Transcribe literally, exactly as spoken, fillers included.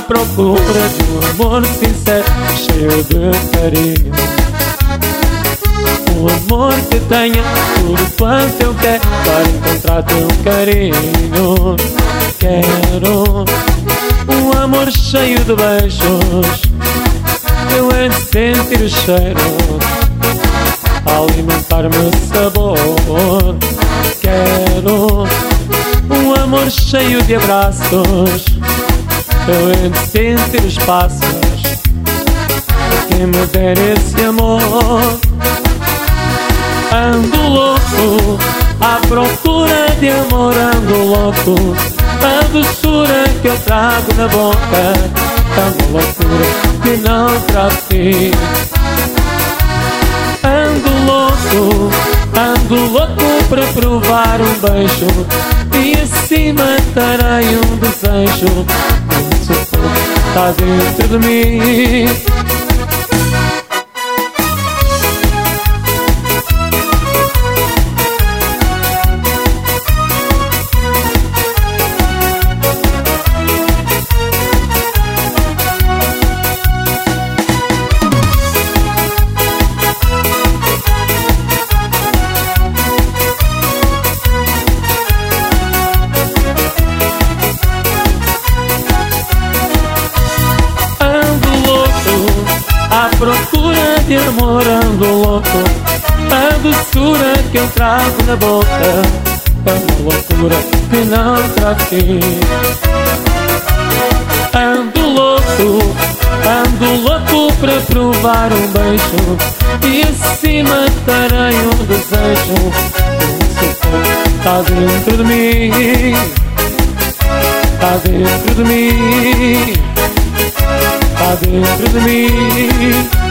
procura de um amor sincero, cheio de carinho. Um amor que tenha tudo quanto eu quero para encontrar teu carinho. Quero um amor cheio de beijos, eu hei de sentir o cheiro, alimentar-me de sabor. Quero um amor cheio de abraços, eu hei de sentir os passos, quem me der esse amor. Ando louco, à procura de amor, ando louco, a doçura que eu trago na boca, ando loucura que não terá fim. Ando louco, ando louco para provar um beijo, e assim matarei um desejo. Um sufoco está dentro de mim. À procura de amor, ando louco, a doçura que eu trago na boca, é uma loucura que não terá fim. Ando louco, ando louco para provar um beijo, e assim matarei um desejo. Um sufoco está dentro de mim, está dentro de mim, está dentro de mim.